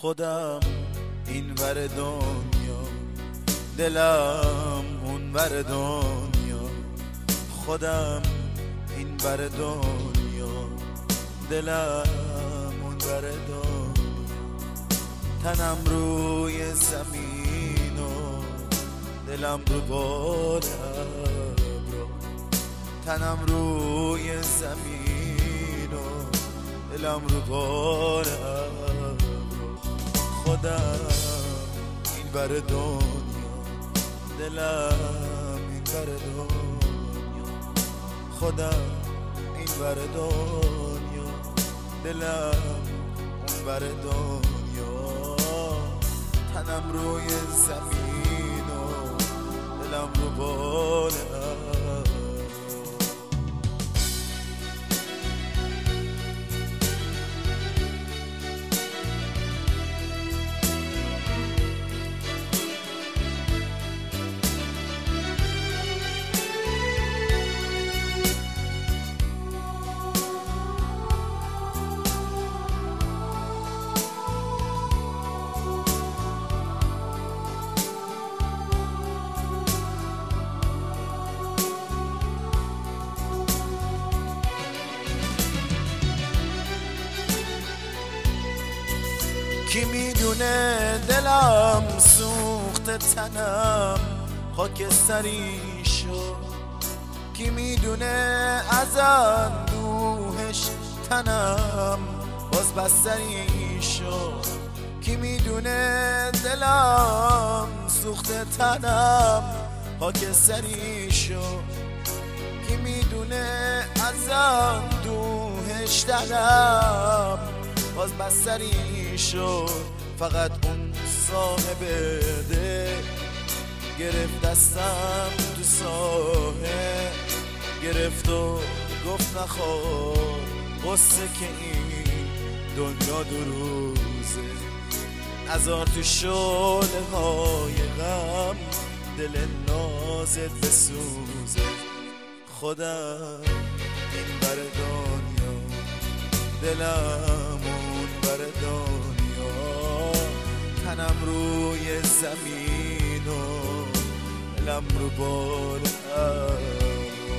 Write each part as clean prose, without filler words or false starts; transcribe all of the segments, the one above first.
خودم این ور دنیا، دلم اون ور دنیا. خودم این ور دنیا، دلم اون ور دنیا. تنم روی زمین و دلم رو بال ابرو. تنم روی زمین و دلم رو بال ابرو. خودم این ور دنیا، دلم این ور دنیا. خودم این ور دنیا، دلم اون ور دنیا. تنم روی زمین و دلم رو بال ابرو. کی میدونه دلم سوخت تنم خاکستری شد. کی میدونه از اندوهش تنم باز بستری شد. کی میدونه دلم سوخت تنم خاکستری شد. کی میدونه از اندوهش تنم باز بستری شد. فقط اون صاحب ده گرفت دستم تو ساحه، گرفت و گفت نخور قصه که این دنیا دو روزه. نذار تو شعله های غم دل نازت بسوزه. خودم این ور دنیا، دلم اون ور دنیا. تنم روی زمین و دلم رو بال ابرو.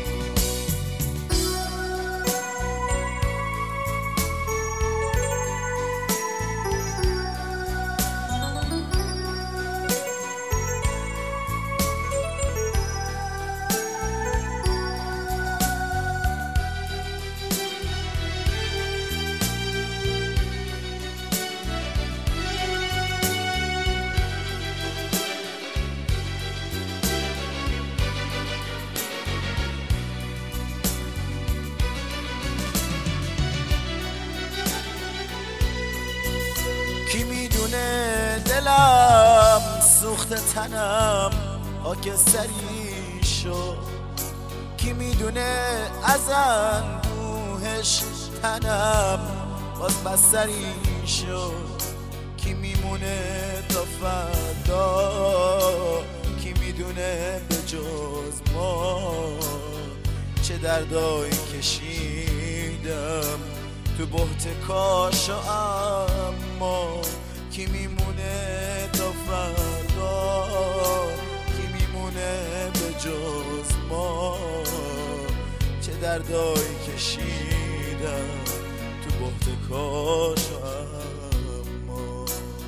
کی میدونه دلم سوخت تنم خاکستری شد. کی میدونه از اندوهش تنم باز بستری شد. کی میمونه تا فردا، کی میدونه به جز ما چه دردایی کشیدم تو بحت کاش. اما کی میمونه تا فردا، کی میمونه به جز ما چه دردایی کشیدم تو بحت کاش. اما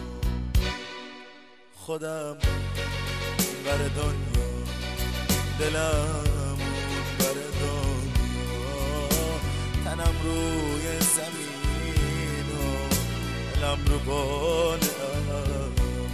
خودم این ور دنیا، دلم اون ور دنیا. تنم روی زمین و دلم رو بال ابرو.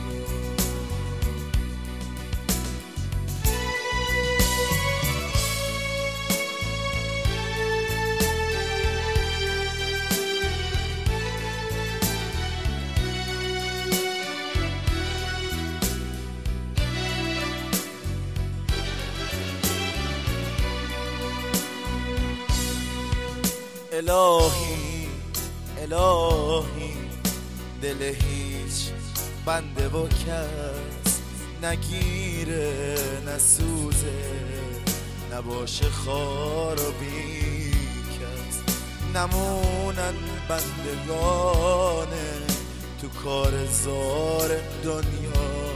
الهی الهی دل هیچ بنده و کس نگیره نسوزه، نباشه خار و بی کس. نمونن بندگان تو کار زار دنیا،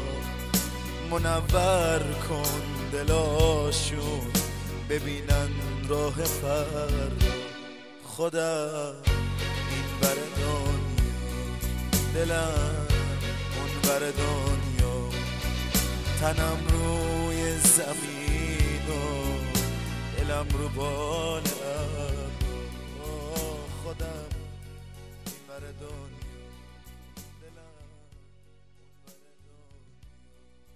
منور کن دلاشون ببینن راه فردا. خودم این بر دنیا، دلم اون بر دنیا، تنم روی زمین و دلم رو بالا. خودم این بر دنیا.